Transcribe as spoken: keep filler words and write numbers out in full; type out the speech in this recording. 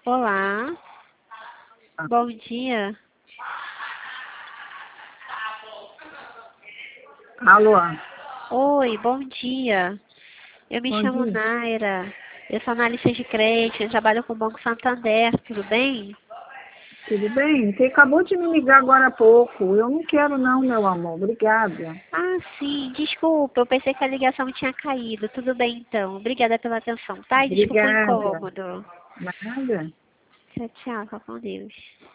Olá, bom dia. Alô, Oi, bom dia. Eu me bom chamo dia. Naira. Eu sou analista de crédito, eu trabalho com o Banco Santander, tudo bem? Tudo bem? Você acabou de me ligar agora há pouco. Eu não quero não, meu amor. Obrigada. Ah, sim, desculpa, eu pensei que a ligação tinha caído. Tudo bem, então. Obrigada pela atenção, tá? E desculpa o Obrigada. incômodo. Nada. Tchau, tchau, fica com Deus.